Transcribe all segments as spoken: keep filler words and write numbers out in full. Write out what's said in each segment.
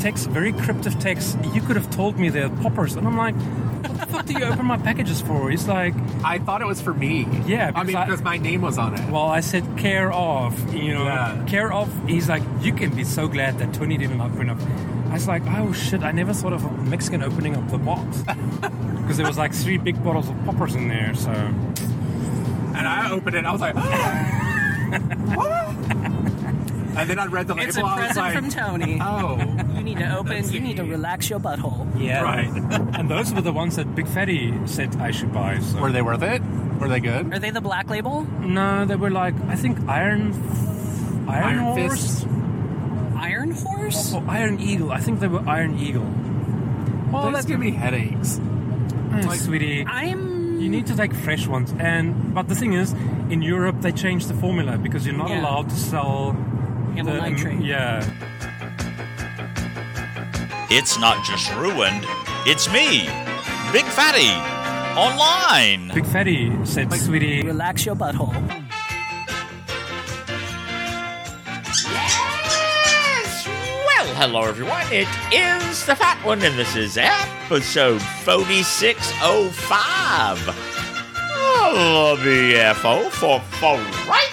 text, very cryptic text. You could have told me they're poppers. And I'm like, what the fuck do you open my packages for? He's like... I thought it was for me. Yeah. I mean, I, because my name was on it. Well, I said care of, you know, yeah. care of. He's like, you can be so glad that Tony didn't open up. I was like, oh shit, I never thought of a Mexican opening up the box. Because there was like three big bottles of poppers in there, so... And I opened it, I was like, what? And then I read the label, it's a I was present like, from Tony. Oh. You need to open, you need to relax your butthole. Yeah. Right. And those were the ones that Big Fatty said I should buy. So. Were they worth it? Were they good? Are they the black label? No, they were like, I think Iron... Iron, Iron Horse? Fist? Iron Horse? Oh, Iron Eagle. I think they were Iron Eagle. Well, Well, that's give me headaches. Oh, like, sweetie. I'm... You need to take fresh ones. And But the thing is, in Europe, they changed the formula because you're not Yeah. allowed to sell... Amyl the, um, nitrate. Yeah. It's not just ruined, it's me, Big Fatty, online. Big Fatty said, sweetie... Relax your butthole. Yes! Well, hello everyone, it is the Fat One, and this is episode forty-six oh five. Oh, B F O for, for right.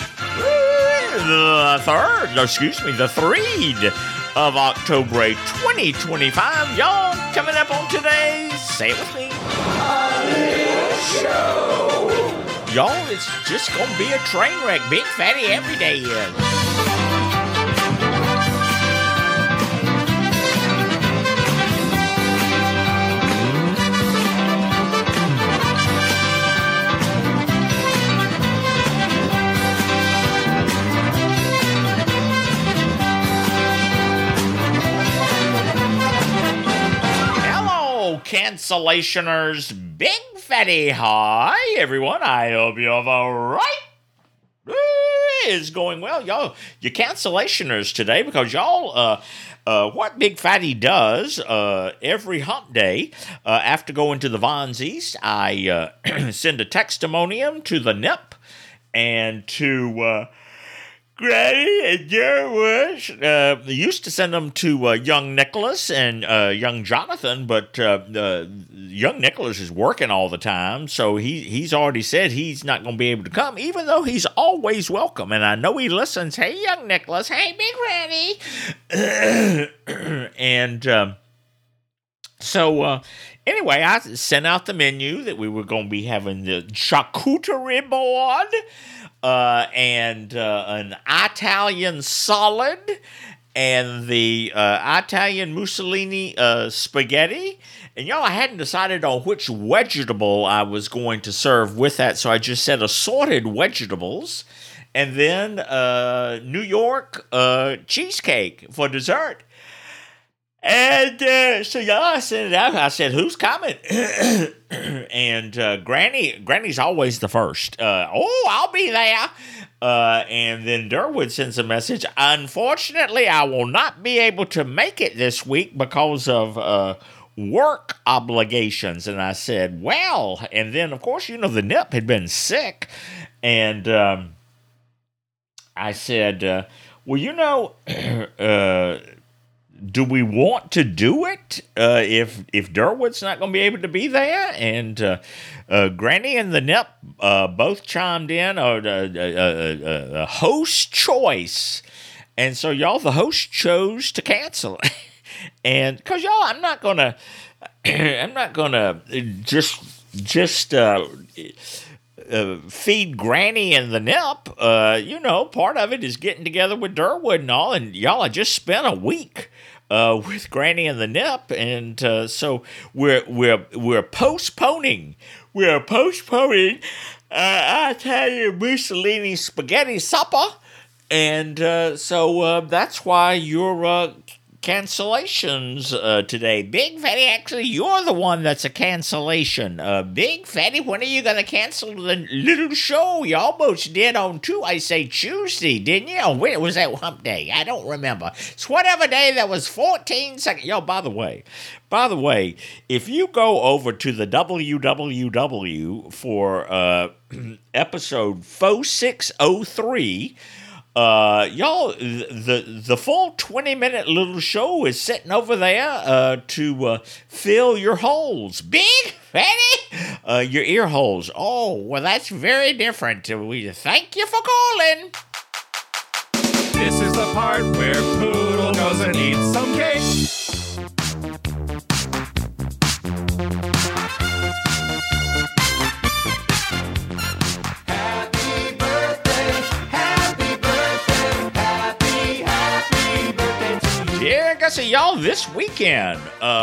The third, no, excuse me, the threed of October twenty twenty-five. Y'all, coming up on today's, say it with me, A Little Show. Y'all, it's just gonna be a train wreck. Big Fatty every day is. Cancellationers, Big Fatty. Hi, everyone. I hope you're all right. It's going well, y'all. You cancellationers today because y'all, uh, uh, what Big Fatty does uh, every hump day uh, after going to the Vons East, I uh, send a testimonium to the N I P and to uh, Granny and Jerwood. Uh, used to send them to uh, young Nicholas and uh, young Jonathan, but uh, uh, young Nicholas is working all the time, so he he's already said he's not going to be able to come, even though he's always welcome. And I know he listens. Hey, young Nicholas. Hey, Big Granny. and um, so uh, anyway, I sent out the menu that we were going to be having the charcuterie board. Uh, and uh, an Italian salad, and the uh, Italian Mussolini uh, spaghetti. And y'all, I hadn't decided on which vegetable I was going to serve with that, so I just said assorted vegetables. And then uh, New York uh, cheesecake for dessert. And uh, so y'all, I sent it out. I said, "Who's coming?" and uh, Granny, Granny's always the first. Uh, oh, I'll be there. Uh, and then Durwood sends a message. Unfortunately, I will not be able to make it this week because of uh, work obligations. And I said, well, and then of course, you know, the N I P had been sick, and um, I said, uh, well, you know, uh. do we want to do it uh, if if Durwood's not going to be able to be there? And uh, uh, Granny and the N I P uh, both chimed in, or uh, uh, uh, uh, host choice. And so y'all, the host chose to cancel it. And because y'all, I'm not gonna, I'm not gonna just just. Uh, Uh, feed Granny and the N I P. Uh, you know, part of it is getting together with Durwood and all. And y'all, I just spent a week uh, with Granny and the N I P, and uh, so we're we're we're postponing. We're postponing uh, Italian Mussolini spaghetti supper, and uh, so uh, that's why you're. Uh, Cancellations uh, today. Big Fatty, actually, you're the one that's a cancellation. Uh, Big Fatty, when are you going to cancel the little show? You almost did on two, I say Tuesday, didn't you? Or when was that hump day? I don't remember. It's whatever day that was fourteen seconds. Yo, by the way, by the way, if you go over to the W W W for uh, episode forty-six oh three, Uh, y'all, the the full twenty minute little show is sitting over there uh, to uh, fill your holes. Big Fatty, uh, your ear holes. Oh, well, that's very different. We thank you for calling. This is the part where Poodle goes and eats some cake. Happy birthday, happy birthday, happy, happy birthday to you. Yeah, Gussie, y'all, this weekend,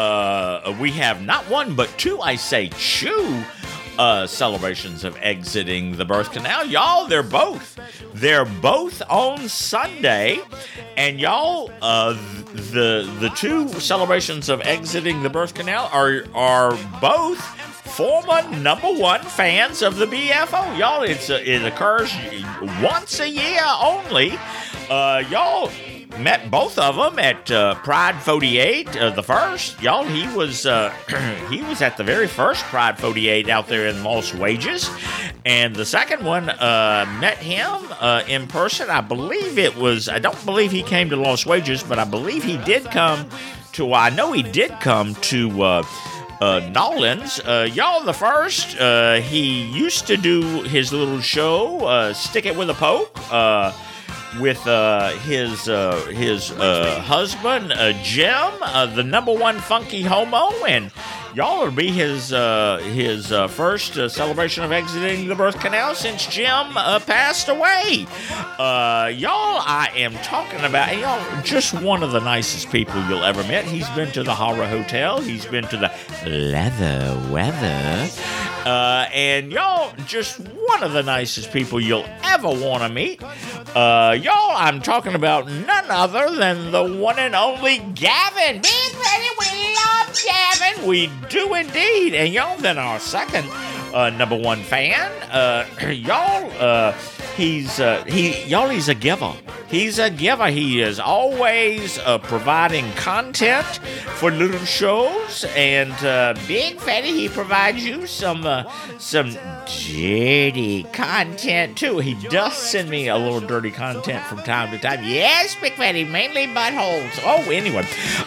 uh, we have not one, but two, I say, two uh, celebrations of exiting the birth canal. Y'all, they're both. They're both on Sunday. And y'all, uh, the the two celebrations of exiting the birth canal are are both former number one fans of the B F O. Y'all, it's uh, it occurs once a year only. Uh, y'all met both of them at uh, Pride forty-eight, uh, the first. Y'all, he was uh, he was at the very first Pride forty-eight out there in Los Wages. And the second one, uh, met him uh, in person. I believe it was, I don't believe he came to Los Wages, but I believe he did come to, I know he did come to uh, uh, Nolans. Uh, y'all, the first, uh, he used to do his little show, uh, Stick It With a Poke, uh, with uh, his uh, his uh, husband, uh, Jim, uh, the number one funky homo, and y'all, it'll be his uh, his uh, first uh, celebration of exiting the birth canal since Jim uh, passed away. Uh, y'all, I am talking about, y'all, just one of the nicest people you'll ever meet. He's been to the Horror Hotel. He's been to the Leather Weather. Uh, and y'all, just one of the nicest people you'll ever want to meet. Uh, y'all, I'm talking about none other than the one and only Gavin. Big Fatty, we love Gavin. We do indeed. And y'all, then our second uh, number one fan, uh, y'all, uh, he's uh, he y'all, he's a giver. He's a giver. He is always uh, providing content for little shows, and uh, Big Fatty, he provides you some uh, some dirty content too. He does send me a little dirty content from time to time. Yes, Big Fatty, mainly buttholes. Oh, anyway,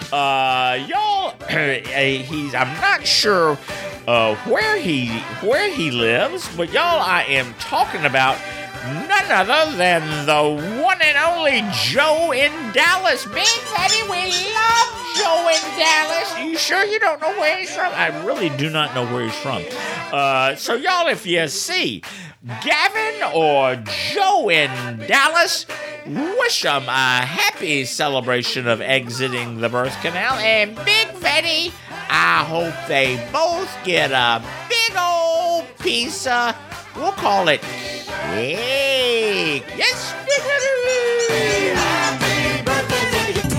uh, y'all, he's. I'm not sure uh, where he where he lives, but y'all, I am talking about none other than the one and only Joe in Dallas. Big Fatty, we love Joe in Dallas. Are you sure you don't know where he's from? I really do not know where he's from. Uh, so, y'all, if you see Gavin or Joe in Dallas, wish them a happy celebration of exiting the birth canal. And Big Fatty, I hope they both get a big old piece of, we'll call it cake. Yes. Happy birthday to you.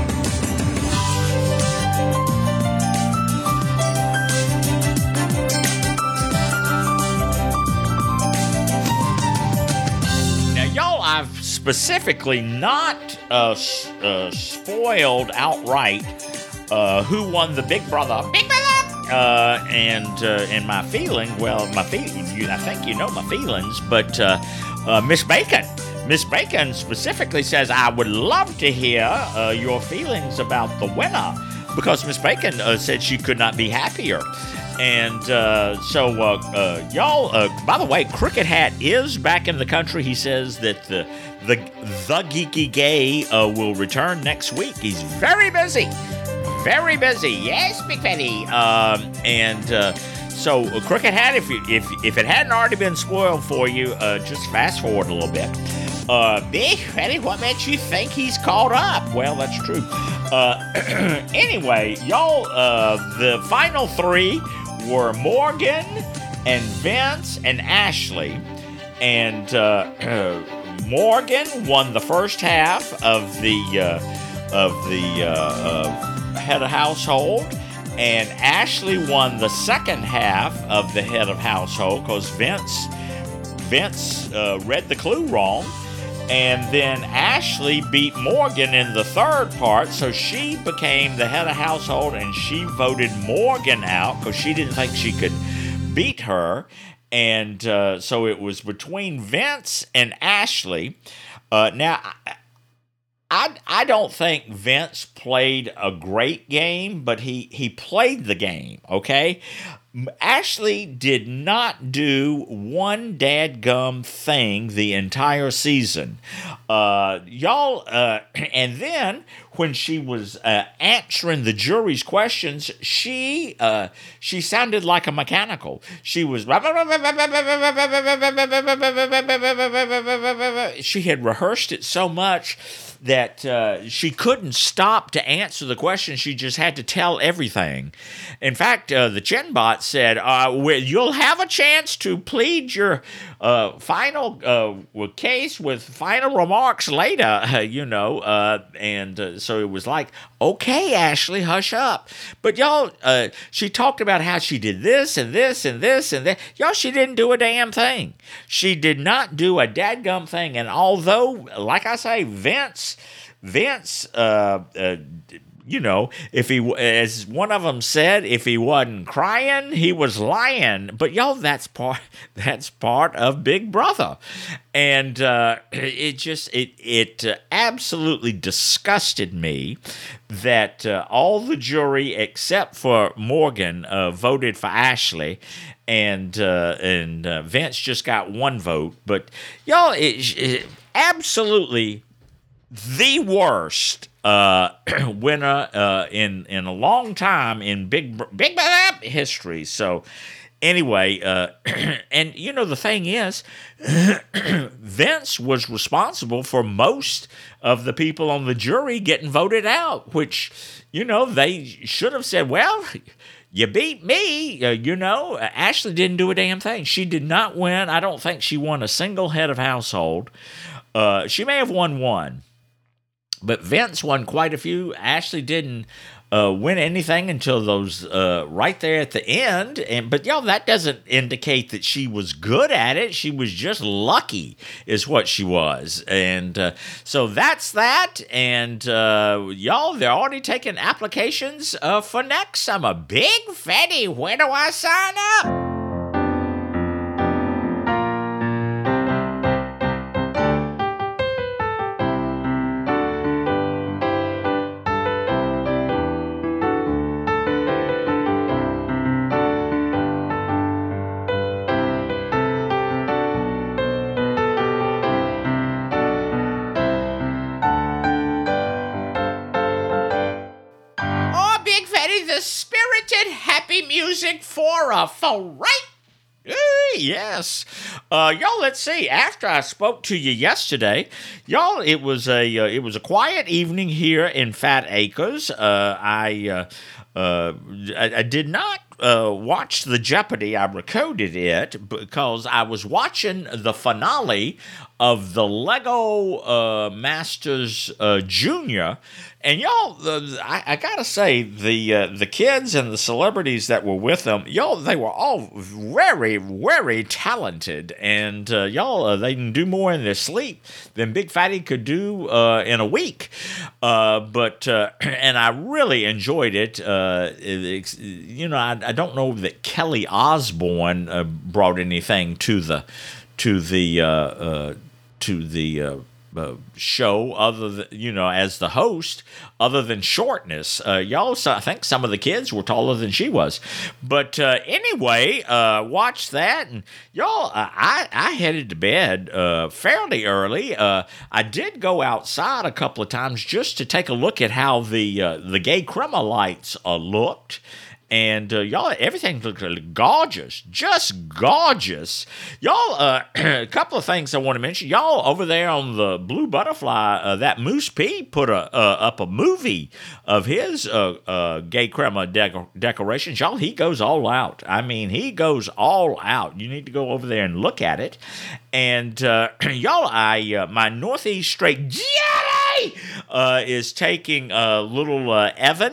Now, y'all, I've specifically not uh, s- uh, spoiled outright uh, who won the Big Brother. Big Brother! Uh, and uh, and my feeling, well, my fe- you, I think you know my feelings, but uh, uh, Miss Bacon, Miss Bacon specifically says, I would love to hear uh, your feelings about the winner, because Miss Bacon uh, said she could not be happier. And uh, so, uh, uh, y'all, uh, by the way, Cricket Hat is back in the country. He says that the the, the Geeky Gay uh, will return next week. He's very busy. Very busy, yes, Big Fatty. Um, and uh, so, uh, Cricket Hat, if you, if if it hadn't already been spoiled for you, uh, just fast forward a little bit. Uh, Big Fatty, what makes you think he's caught up? Well, that's true. Uh, anyway, y'all, uh, the final three were Morgan and Vince and Ashley, and uh, Morgan won the first half of the uh, of the. Uh, uh, head of household, and Ashley won the second half of the head of household because Vince Vince uh, read the clue wrong, and then Ashley beat Morgan in the third part, so she became the head of household, and she voted Morgan out because she didn't think she could beat her. and uh, so it was between Vince and Ashley. Uh, now, I, I I don't think Vince played a great game, but he he played the game. Okay. Ashley did not do one dadgum thing the entire season. Uh, y'all, uh, and then when she was uh, answering the jury's questions, she uh, she sounded like a mechanical. She was she had rehearsed it so much that uh, she couldn't stop to answer the question. She just had to tell everything. In fact, uh, the Chinbot said, uh, well, you'll have a chance to plead your uh, final uh, case with final remarks later, uh, you know. Uh, and uh, so it was like, okay, Ashley, hush up. But y'all, uh, she talked about how she did this and this and this and that. Y'all, she didn't do a damn thing. She did not do a dadgum thing. And although, like I say, Vince, Vince, uh, uh, you know, if he, as one of them said, if he wasn't crying, he was lying. But y'all, that's part, that's part of Big Brother, and uh, it just, it, it uh, absolutely disgusted me that uh, all the jury except for Morgan uh, voted for Ashley, and uh, and uh, Vince just got one vote. But y'all, it, it absolutely the worst uh, winner uh, in in a long time in Big Big Brother history. So anyway, uh, and you know the thing is, Vince was responsible for most of the people on the jury getting voted out, which, you know, they should have said, well, you beat me, uh, you know. Ashley didn't do a damn thing. She did not win. I don't think she won a single head of household. Uh, she may have won one, but Vince won quite a few. Ashley didn't uh, win anything until those uh, right there at the end. And but y'all, that doesn't indicate that she was good at it. She was just lucky, is what she was. And uh, so that's that. And uh, y'all, they're already taking applications uh, for next summer. Big Fatty, where do I sign up? Spirited happy music for a for right. Yes. Uh, y'all, let's see. After I spoke to you yesterday, y'all, it was a uh, it was a quiet evening here in Fat Acres. Uh, I, uh, uh, I I did not uh, watch the Jeopardy. I recorded it because I was watching the finale of the Lego uh, Masters uh, Junior. And y'all, uh, I, I gotta say, the uh, the kids and the celebrities that were with them, y'all, they were all very, very talented. And uh, y'all, uh, they can do more in their sleep than Big Fatty could do uh, in a week. Uh, but uh, and I really enjoyed it. Uh, it you know, I, I don't know that Kelly Osbourne uh, brought anything to the to the uh, uh, to the. Uh, Uh, show other than, you know, as the host, other than shortness. Uh, y'all, so I think some of the kids were taller than she was. But uh, anyway, uh, watch that. And y'all, uh, I, I headed to bed uh, fairly early. Uh, I did go outside a couple of times just to take a look at how the, uh, the gay crema lights uh, looked. And, uh, y'all, everything looked gorgeous, just gorgeous. Y'all, uh, a couple of things I want to mention. Y'all, over there on the Blue Butterfly, uh, that Moose P put a, uh, up a movie of his uh, uh, gay crema de- decorations. Y'all, he goes all out. I mean, he goes all out. You need to go over there and look at it. And, uh, y'all, I uh, my Northeast Straight Jelly uh, is taking uh, little uh, Evan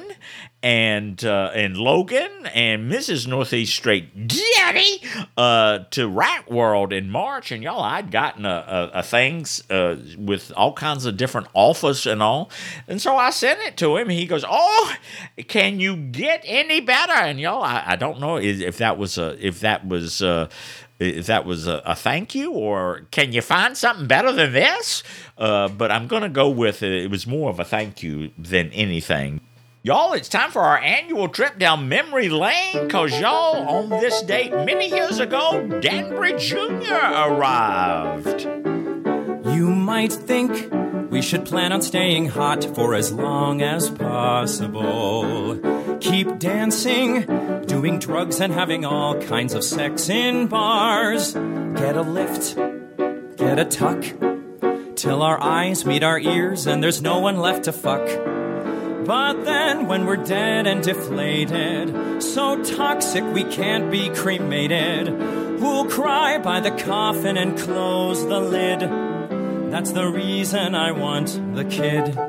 and uh, and Logan and Missus Northeast Straight Daddy uh, to Rat World in March. And y'all, I'd gotten a, a, a things uh, with all kinds of different offers and all. And so I sent it to him. He goes, oh, can you get any better? And y'all, I, I don't know if that was a, if that was uh, if that was a, a thank you, or can you find something better than this? Uh, but I'm going to go with it. It was more of a thank you than anything. Y'all, it's time for our annual trip down memory lane, because y'all, on this date many years ago, Danbury Junior arrived. You might think we should plan on staying hot for as long as possible. Keep dancing, doing drugs and having all kinds of sex in bars. Get a lift, get a tuck, till our eyes meet our ears and there's no one left to fuck. But then when we're dead and deflated, so toxic we can't be cremated, we'll cry by the coffin and close the lid. That's the reason I want the kid.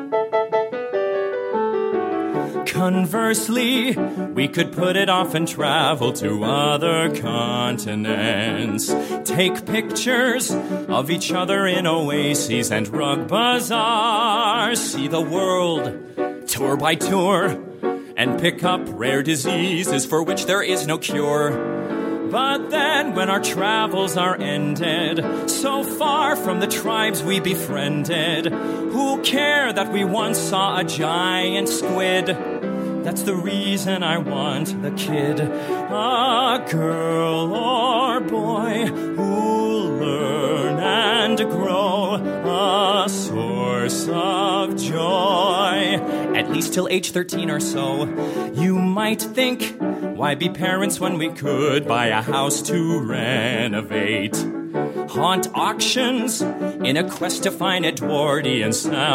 Conversely, we could put it off and travel to other continents. Take pictures of each other in oases and rug bazaars. See the world, tour by tour, and pick up rare diseases for which there is no cure. But then when our travels are ended, so far from the tribes we befriended, who'll care that we once saw a giant squid? That's the reason I want the kid. A girl or boy who'll learn and grow, a source of joy, at least till age thirteen or so. You might think, why be parents when we could buy a house to renovate? Haunt auctions in a quest to find Edwardian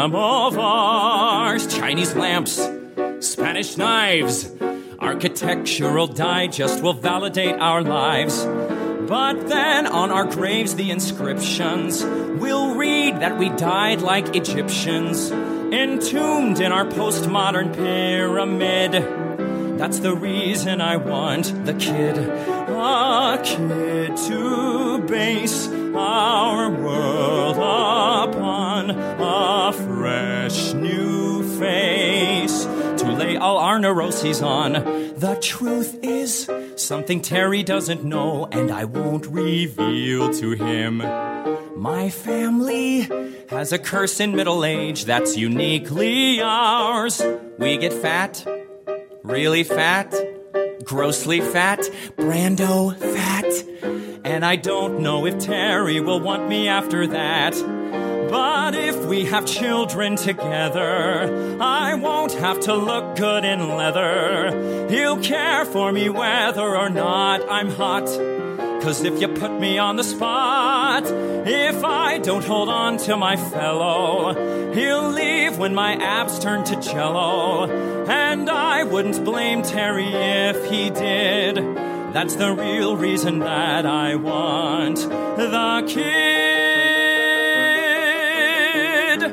samovars, Chinese lamps, Spanish knives, Architectural Digest will validate our lives. But then on our graves the inscriptions will read that we died like Egyptians, entombed in our postmodern pyramid. That's the reason I want the kid. A kid to base our world upon, a fresh new face to lay all our neuroses on. The truth is something Terry doesn't know, and I won't reveal to him. My family has a curse in middle age that's uniquely ours. We get fat, really fat, grossly fat, Brando fat. And I don't know if Terry will want me after that. But if we have children together, I won't have to look good in leather. He'll care for me whether or not I'm hot. 'Cause if you put me on the spot, if I don't hold on to my fellow, he'll leave when my abs turn to jello. And I wouldn't blame Terry if he did. That's the real reason that I want the kid.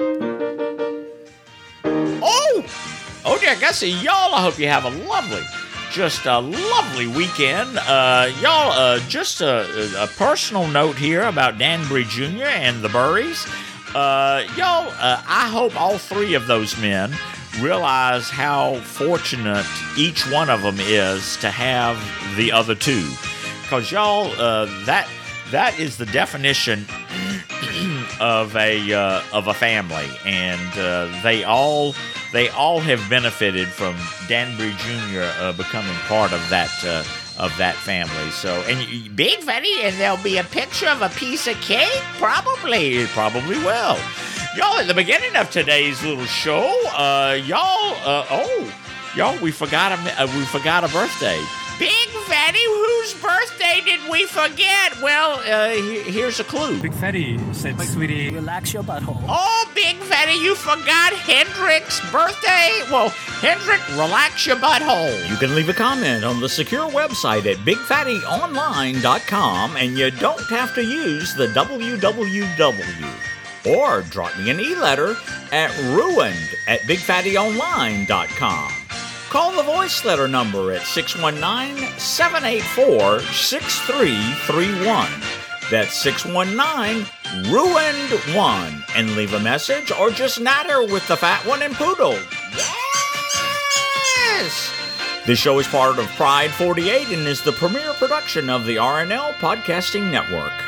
Oh! Oh dear Gussie, y'all, I hope you have a lovely, just a lovely weekend. Uh, y'all, uh, just a, a personal note here about Danbury Junior and the Burries. Uh, y'all, uh, I hope all three of those men realize how fortunate each one of them is to have the other two. Because y'all, uh, that that is the definition of a uh, of a family, and uh, they all they all have benefited from Danbury Junior uh, becoming part of that uh, of that family. So, and Big Fatty, and there'll be a picture of a piece of cake, probably, it probably will. Y'all, at the beginning of today's little show, uh, y'all, uh, oh, y'all, we forgot a uh, we forgot a birthday. Big Fatty, whose birthday did we forget? Well, uh, he- here's a clue. Big Fatty said, sweetie. Relax your butthole. Oh, Big Fatty, you forgot Hendrick's birthday? Well, Hendrick, relax your butthole. You can leave a comment on the secure website at big fatty online dot com, and you don't have to use the w w w. Or drop me an e-letter at ruined at big fatty online dot com. Call the voice letter number at six one nine, seven eight four, six three three one. That's six one nine, ruined one. And leave a message or just natter with the fat one and poodle. Yes! This show is part of Pride forty-eight and is the premier production of the R N L Podcasting Network.